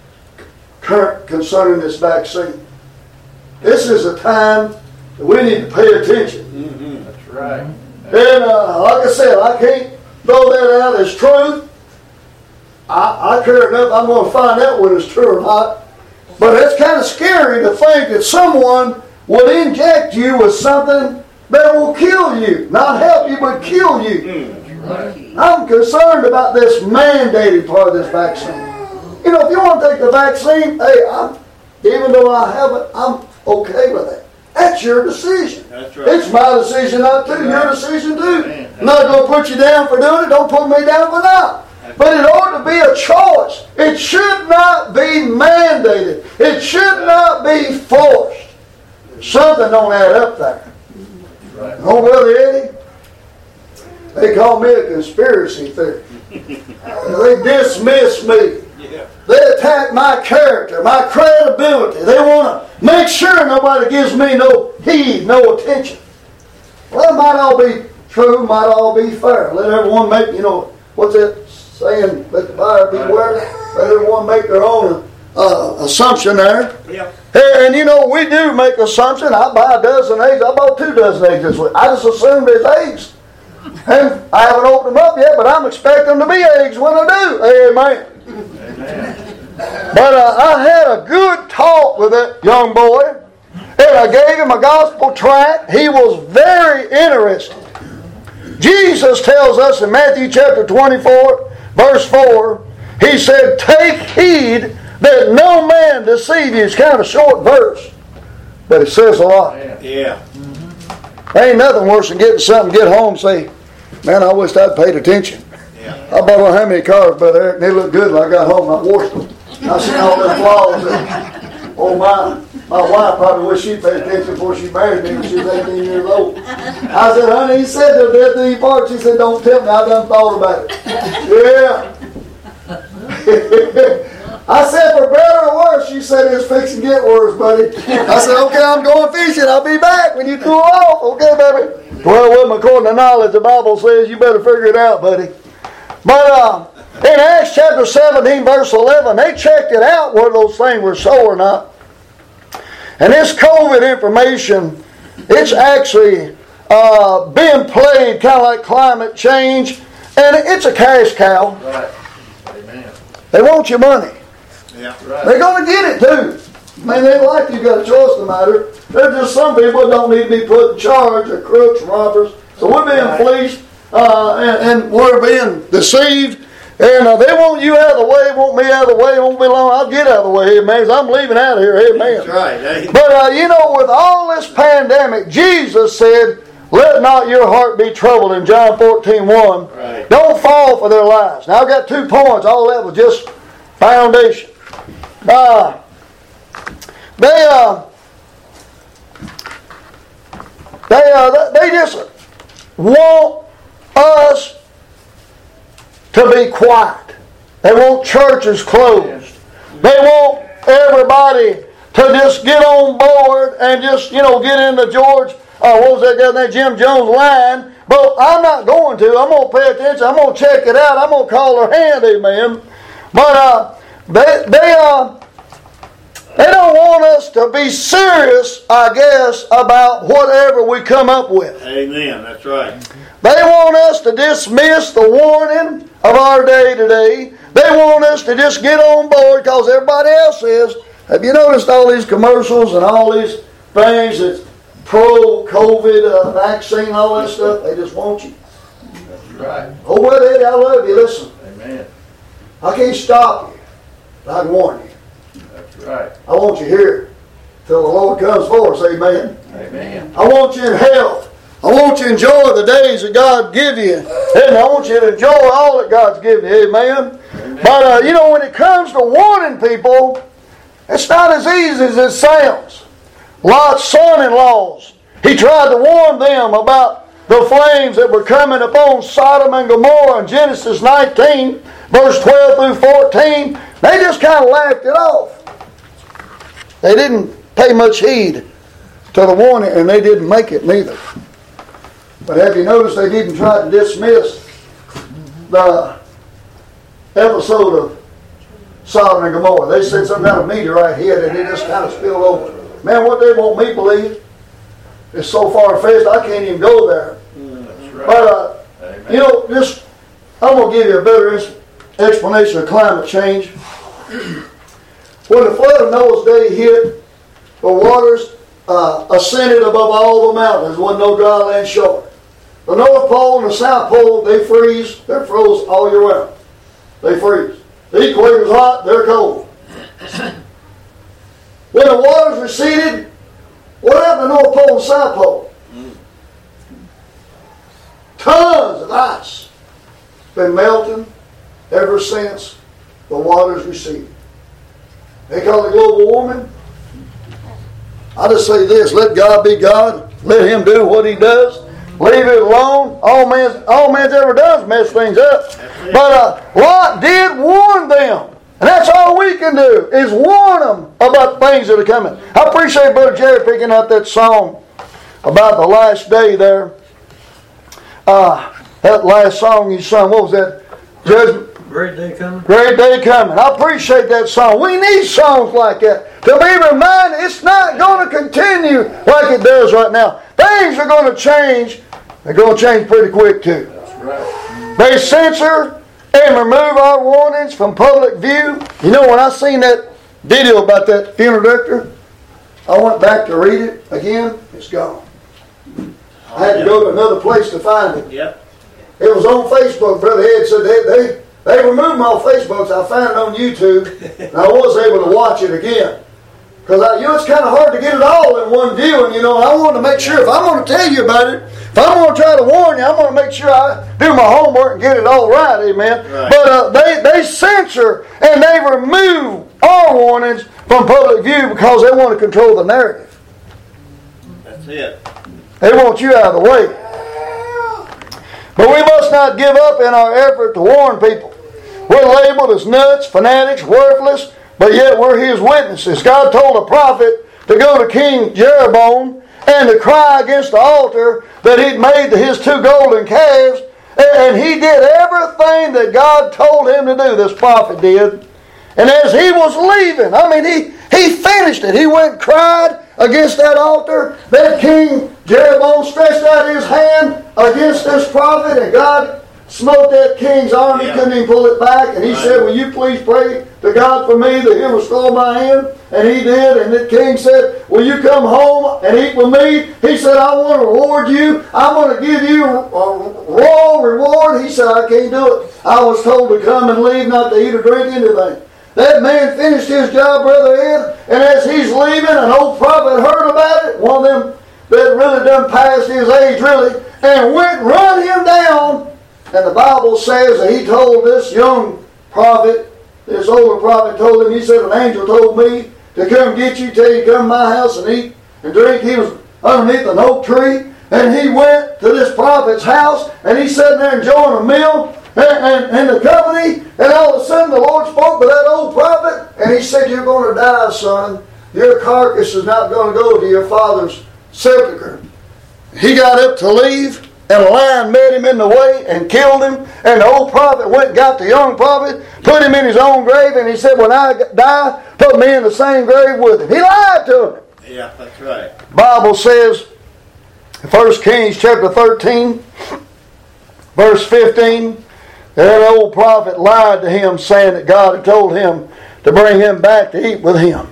concerning this vaccine. This is a time that we need to pay attention. Mm-hmm. That's right. And uh, like I said, I can't throw that out as truth. I, I care enough, I'm going to find out whether it's true or not. But it's kind of scary to think that someone would inject you with something that will kill you. Not help you, but kill you. Mm, that's right. I'm concerned about this mandated part of this vaccine. You know, if you want to take the vaccine, hey, I'm, even though I haven't, I'm okay with that. That's your decision. That's right. It's my decision not to. That's Your right. decision too. Amen. I'm not going to put you down for doing it. Don't put me down for not. But it ought to be a choice. It should not be mandated. It should not be forced. Something don't add up there. Right. Oh, Brother Eddie, they call me a conspiracy theory. They dismiss me. Yeah. They attack my character, my credibility. They want to make sure nobody gives me no heed, no attention. Well, it might all be true, might all be fair. Let everyone make, you know, what's that saying? Let the buyer beware. Let everyone make their own uh, assumption there. Yeah. And, you know, we do make assumption. I buy a dozen eggs. I bought two dozen eggs this week. I just assumed there's eggs. And I haven't opened them up yet, but I'm expecting them to be eggs when I do. Amen. Amen. But uh, I had a good talk with that young boy, and I gave him a gospel tract. He was very interested. Jesus tells us in Matthew chapter twenty-four, verse four, he said, "Take heed that no man deceive you." It's kind of a short verse, but it says a lot. Yeah. There ain't nothing worse than getting something, get home and say, "Man, I wish I'd paid attention." Yeah. I bought on how many cars, Brother Eric, and they looked good when I got home. I washed them. I seen all them flaws in them. Oh, my, my wife probably wish she paid attention before she married me when she was eighteen years old. I said, "Honey," he said, "they're dead to these parts." She said, "Don't tell me, I done thought about it." Yeah. I said, "For better or worse," she said, "it's fixing to get worse, buddy." I said, "Okay, I'm going fishing. I'll be back when you cool off." Okay, baby. Well, with my according to knowledge, the Bible says you better figure it out, buddy. But uh, in Acts chapter seventeen, verse eleven, they checked it out whether those things were so or not. And this COVID information, it's actually uh, being played kind of like climate change, and it's a cash cow. Right. Amen. They want your money. Yeah. Right. They're going to get it too. I mean, they like you got a choice in the matter. There's just some people that don't need to be put in charge. They're crooks, robbers. So we're being Right. fleeced uh, and, and we're being deceived. And uh, they want you out of the way, want me out of the way. It won't be long. I'll get out of the way, amen. I'm leaving out of here, amen. That's right. Amen. But uh, you know, with all this pandemic, Jesus said, "Let not your heart be troubled," in John fourteen one. Right. Don't fall for their lies. Now, I've got two points. All that was just foundation. Uh, they, uh, they, uh, they just want us to be quiet. They want churches closed. They want everybody to just get on board and just, you know, get into George, uh, what was that guy's name, Jim Jones' line. But I'm not going to. I'm going to pay attention. I'm going to check it out. I'm going to call their hand, amen. But uh, they, they, uh, they don't want us to be serious, I guess, about whatever we come up with. Amen. That's right. They want us to dismiss the warning of our day today. They want us to just get on board because everybody else is. Have you noticed all these commercials and all these things that's pro-COVID uh, vaccine, all that stuff? They just want you. That's right. Oh, well, Eddie, I love you. Listen, Amen. I can't stop you, but I can warn you. That's right. I want you here till the Lord comes for us, amen. Amen. I want you in health. I want you to enjoy the days that God give you. And I want you to enjoy all that God's given you. Amen? Amen. But, uh, you know, when it comes to warning people, it's not as easy as it sounds. Lot's son-in-laws, he tried to warn them about the flames that were coming upon Sodom and Gomorrah in Genesis nineteen, verse twelve through fourteen. They just kind of laughed it off. They didn't pay much heed to the warning, and they didn't make it neither. But have you noticed they didn't try to dismiss the episode of Sodom and Gomorrah. They said some kind of meteorite hit and it just kind of spilled over. Man, what they want me to believe is so far-fetched I can't even go there. That's right. But, uh, you know, just, I'm going to give you a better explanation of climate change. When the flood of Noah's day hit, the waters uh, ascended above all the mountains. There wasn't no dry land shore. The North Pole and the South Pole, they freeze. They're froze all year round. They freeze. The equator's hot, they're cold. When the waters receded, what happened to the North Pole and South Pole? Tons of ice. Been melting ever since the waters receded. They call it global warming. I just say this, let God be God. Let Him do what He does. Leave it alone. All man's, all man's ever done is mess things up. But uh, Lot did warn them. And that's all we can do, is warn them about things that are coming. I appreciate Brother Jerry picking up that song about the last day there. Uh, that last song you sung, what was that? Judgment. Great day coming. Great day coming. I appreciate that song. We need songs like that to be reminded it's not going to continue like it does right now. Things are going to change. They're going to change pretty quick too. That's right. They censor and remove our warnings from public view. You know, when I seen that video about that funeral director, I went back to read it again. It's gone. I had to go to another place to find it. Yep. It was on Facebook. Brother Ed said they, they, they removed my Facebook, so I found it on YouTube, and I was able to watch it again. Because, you know, it's kind of hard to get it all in one view, and, you know, I want to make sure, if I'm going to tell you about it, if I'm going to try to warn you, I'm going to make sure I do my homework and get it all right, amen. Right. But uh, they, they censor and they remove our warnings from public view because they want to control the narrative. That's it. They want you out of the way. But we must not give up in our effort to warn people. We're labeled as nuts, fanatics, worthless, but yet we're His witnesses. God told a prophet to go to King Jeroboam and to cry against the altar that he'd made to his two golden calves. And he did everything that God told him to do, this prophet did. And as he was leaving, I mean, he, he finished it. He went and cried against that altar. That King Jeroboam stretched out his hand against this prophet, and God smote that king's arm. He Yeah. couldn't even pull it back. And he Right. said, will you please pray to God for me that He'll restore my hand? And he did. And the king said, will you come home and eat with me? He said, I want to reward you. I want to give you a royal reward. He said, I can't do it. I was told to come and leave, not to eat or drink anything. That man finished his job, Brother Ed, and as he's leaving, an old prophet heard about it, one of them that really done past his age, really, and went run him down. And the Bible says that he told this young prophet, this older prophet told him, he said, an angel told me to come get you, tell you to come to my house and eat and drink. He was underneath an oak tree, and he went to this prophet's house, and he's sitting there enjoying a meal, and, and, and the company, and all of a sudden the Lord spoke to that old prophet, and He said, you're going to die, son. Your carcass is not going to go to your father's sepulcher. He got up to leave, and a lion met him in the way and killed him. And the old prophet went and got the young prophet, put him in his own grave, and he said, when I die, put me in the same grave with him. He lied to him. Yeah, that's right. Bible says in First Kings chapter thirteen, verse fifteen, that old prophet lied to him, saying that God had told him to bring him back to eat with him.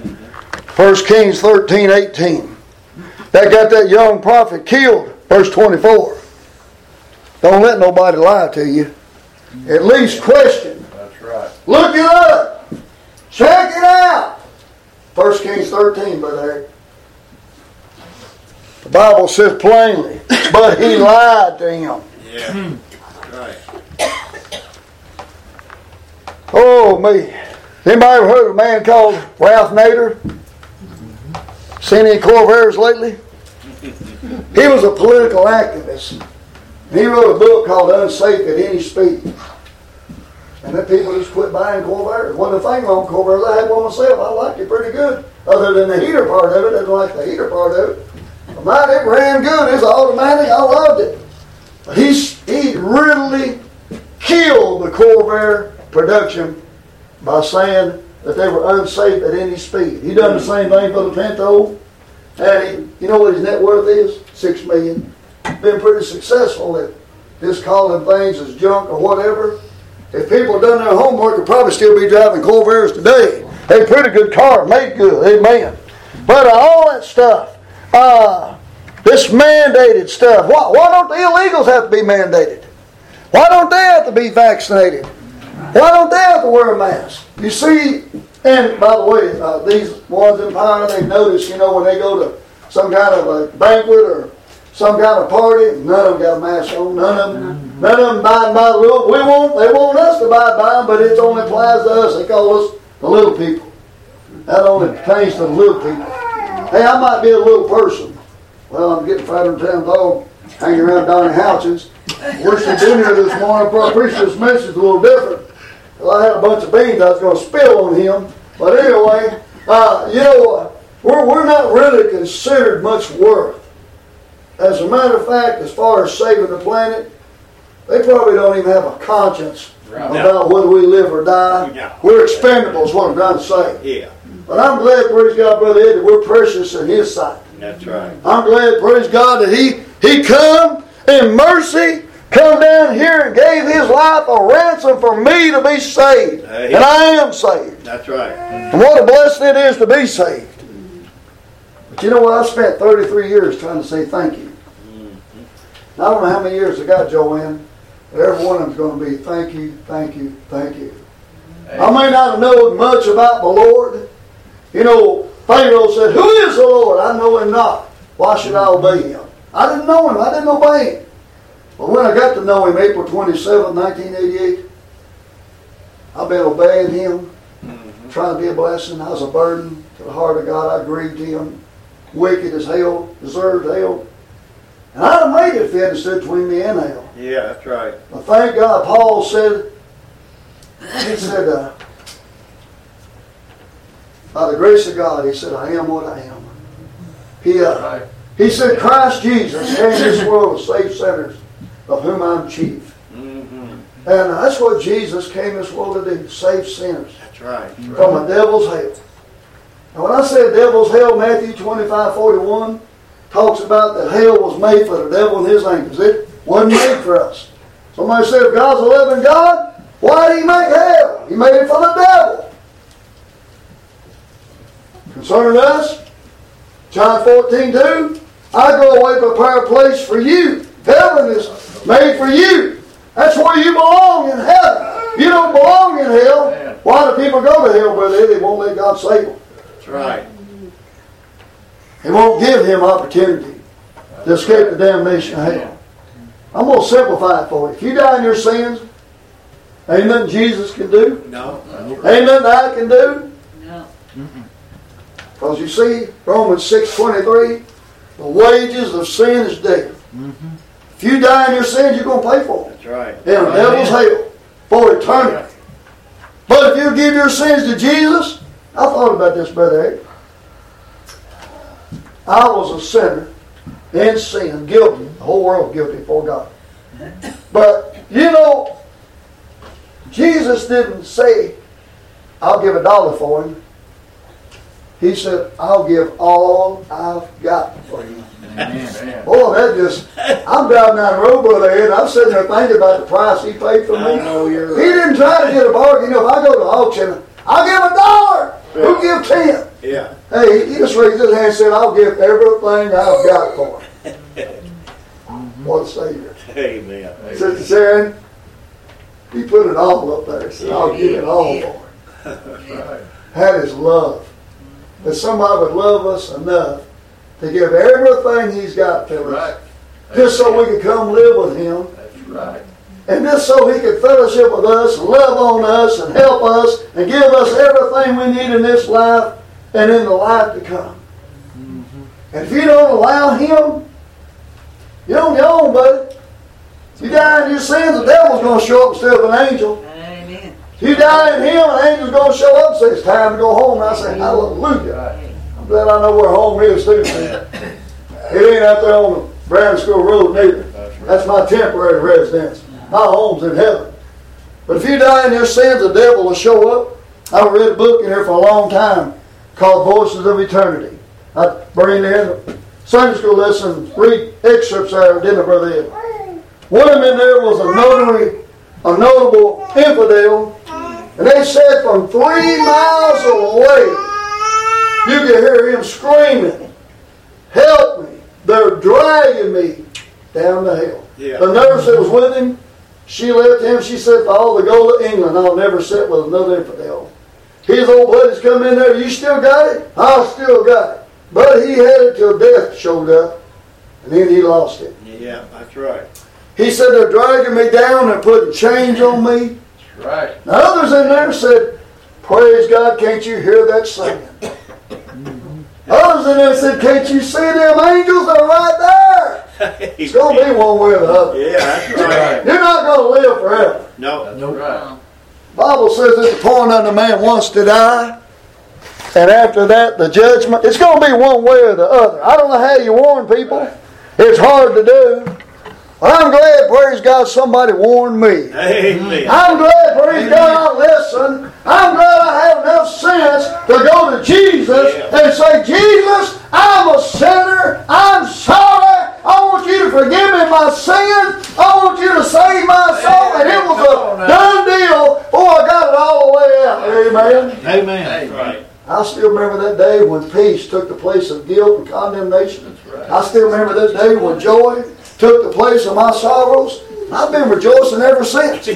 First Kings thirteen, eighteen. That got that young prophet killed. Verse twenty-four. Don't let nobody lie to you. At least question. That's right. Look it up. Check it out. First Kings thirteen, Brother Eric. The Bible says plainly, but he lied to him. Yeah. That's right. Oh, me. Anybody ever heard of a man called Ralph Nader? Seen any Corvairs lately? He was a political activist. He wrote a book called Unsafe at Any Speed. And then people just quit buying Corvairs. Wasn't a thing wrong with Corvairs. I had one myself. I liked it pretty good. Other than the heater part of it. I didn't like the heater part of it. But mine, it ran good. It was automatic. I loved it. But he, he really killed the Corvair production by saying that they were unsafe at any speed. He done the same thing for the Pinto. And he, you know what his net worth is? Six million. Been pretty successful at just calling things as junk or whatever. If people had done their homework, they'd probably still be driving Corvairs today. They're pretty good car, made good, amen. But uh, all that stuff, uh, this mandated stuff, why, why don't the illegals have to be mandated? Why don't they have to be vaccinated? Why don't they have to wear a mask? You see, and by the way, uh, these ones in power, they notice, you know, when they go to some kind of a banquet or some kind of party, none of them got a mask on. None of them, none of them abide by the rule. We want, they want us to abide by them, but it only applies to us. They call us the little people. That only pertains to the little people. Hey, I might be a little person. Well, I'm getting fatter than ten dog, hanging around Donnie Houchins. Wish you'd been here this morning for a preacher. This message is a little different. Well, I had a bunch of beans I was going to spill on him. But anyway, uh, you know, we're, we're not really considered much worth. As a matter of fact, as far as saving the planet, they probably don't even have a conscience right. about whether we live or die. No. We're expendable is what I'm trying to say. Yeah. But I'm glad, praise God, Brother Ed, that we're precious in His sight. That's right. I'm glad, praise God, that He He come in mercy, come down here and gave His life a ransom for me to be saved. Hey. And I am saved. That's right. And what a blessing it is to be saved. But you know what? I spent thirty-three years trying to say thank you. Mm-hmm. I don't know how many years I got, Joanne, but every one of them's going to be thank you, thank you, thank you. Hey. I may not have known much about the Lord. You know, Pharaoh said, "Who is the Lord? I know Him not. Why should I obey Him?" I didn't know Him. I didn't obey Him. But when I got to know Him, April twenty-seventh, nineteen eighty-eight, I've been obeying Him, mm-hmm. trying to be a blessing. I was a burden to the heart of God. I grieved Him. Wicked as hell, deserved hell. And I'd have made it if He hadn't stood between me and hell. Yeah, that's right. But thank God, Paul said, he said, uh, by the grace of God, he said, I am what I am. He, uh, right. he said, Christ Jesus came in this world to save sinners, of whom I'm chief. Mm-hmm. And that's what Jesus came in this world to do, save sinners. That's right. That's from right. a devil's hell. And when I say devil's hell, Matthew twenty-five forty-one talks about that hell was made for the devil and his angels. It wasn't made for us. Somebody said, if God's a living God, why did He make hell? He made it for the devil. Concerning us, John fourteen two, I go away to prepare a place for you. Heaven is made for you. That's where you belong, in heaven. You don't belong in hell. Why do people go to hell, Brother? They won't let God save them. That's right. He won't give him opportunity to escape the damnation of hell. I'm going to simplify it for you. If you die in your sins, ain't nothing Jesus can do. No. Ain't nothing I can do. No. Because you see, Romans six twenty-three, the wages of sin is death. Mm-hmm. If you die in your sins, you're going to pay for it. That's right. In a devil's hell for eternity. But if you give your sins to Jesus, I thought about this, Brother Eric. I was a sinner in sin, guilty. The whole world guilty before God. But, you know, Jesus didn't say, I'll give a dollar for him. He said, I'll give all I've got for you. Amen. Boy, that just, I'm driving down the road, Brother Ed, I'm sitting there thinking about the price He paid for me. I know you're right. He didn't try to get a bargain. You know, if I go to the auction, I'll give a dollar. Yeah. Who give ten? Yeah. Hey, he just raised his hand and said, I'll give everything I've got for him. What a Savior. Amen. Sister Sharon, he put an all up there and said, I'll give it all for him. That's right. That is love. That somebody would love us enough to give everything He's got to right. us. Just so we could come live with Him. That's right. And just so He could fellowship with us, love on us, and help us, and give us everything we need in this life and in the life to come. Mm-hmm. And if you don't allow Him, you're on your own, buddy. You die in your sins, the devil's going to show up instead of an angel. Amen. You die in Him, an angel's going to show up and say, it's time to go home. And I say, hallelujah. I'm glad I know where home is, too. It ain't out there on the Brandon School Road, neither. That's my temporary residence. My home's in heaven. But if you die in your sins, the devil will show up. I've read a book in here for a long time called Voices of Eternity. I bring in the Sunday school lesson, read excerpts there, didn't I, Brother Ed? One of them in there was a notary, a notable infidel, and they said from three miles away, you could hear him screaming, "Help me! They're dragging me down to hell." Yeah. The nurse that was with him, she left him. She said, "For all the gold of England, I'll never sit with another infidel." His old buddies come in there. "You still got it?" "I still got it." But he had it till death showed up, and then he lost it. Yeah, that's right. He said, "They're dragging me down and putting chains on me." That's right. Now others in there said, "Praise God, can't you hear that singing?" Others in there said, "Can't you see them angels? They're right there." It's going to be one way or the other. Yeah, that's right. You're not going to live forever. No, that's right. The Bible says it's appointed unto man once to die, and after that the judgment. It's going to be one way or the other. I don't know how you warn people. It's hard to do. But I'm glad, praise God, somebody warned me. Amen. I'm glad, praise God, I listened. I'm glad I have enough sense to go to Jesus Yeah. and say, "Jesus, I'm a sinner. I'm sorry. I want you to forgive me my sins. I want you to save my soul." And it was a done deal before I got it all the way out. Amen. Amen. That's right. I still remember that day when peace took the place of guilt and condemnation. I still remember that day when joy took the place of my sorrows. I've been rejoicing ever since.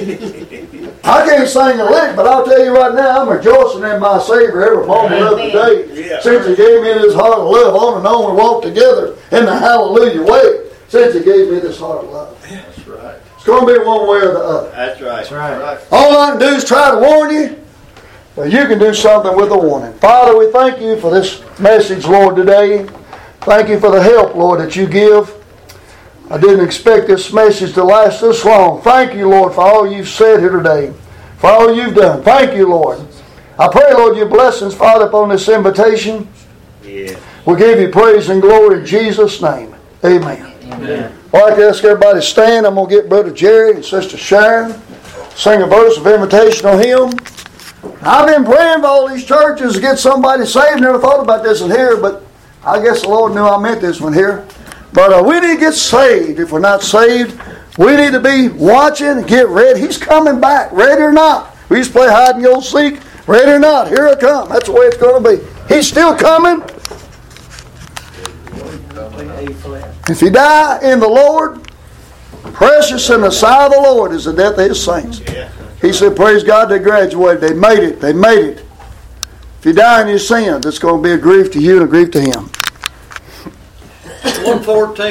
I can't sing a lick, but I'll tell you right now, I'm rejoicing in my Savior every moment of the day. Yeah. Since He gave me His heart of love, on and on we walk together in the hallelujah way. Since He gave me this heart of love. That's right. It's going to be one way or the other. That's right. That's right. All I can do is try to warn you, but you can do something with the warning. Father, we thank you for this message, Lord, today. Thank you for the help, Lord, that you give. I didn't expect this message to last this long. Thank you, Lord, for all you've said here today, for all you've done. Thank you, Lord. I pray, Lord, your blessings, Father, upon this invitation. Yeah. We'll give you praise and glory in Jesus' name. Amen. Amen. I'd like to ask everybody to stand. I'm going to get Brother Jerry and Sister Sharon sing a verse of invitational hymn. I've been praying for all these churches to get somebody saved. Never thought about this in here, but I guess the Lord knew I meant this one here. But uh, we need to get saved. If we're not saved, we need to be watching and get ready. He's coming back, ready or not. We used to play hide and go seek, ready or not. Here I come. That's the way it's going to be. He's still coming. If you die in the Lord, precious in the sight of the Lord is the death of His saints. He said, praise God, they graduated. They made it. They made it. If you die in your sins, it's going to be a grief to you and a grief to Him. one fourteen